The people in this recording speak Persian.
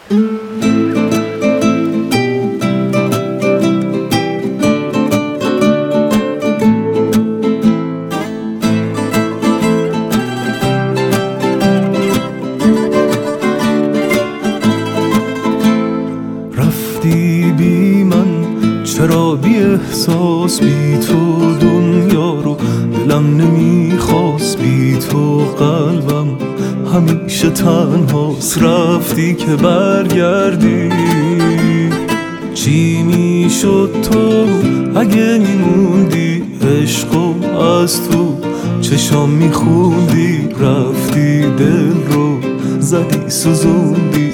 رفتی بی من، چرا بی احساس بی تو دنیا رو دلم نمیخواست، بی تو قلبم همیشه تنهاست. رفتی که برگردی، چی میشد تو اگه میموندی؟ عشقو از تو چشام میخوندی، رفتی دل رو زدی سوزوندی.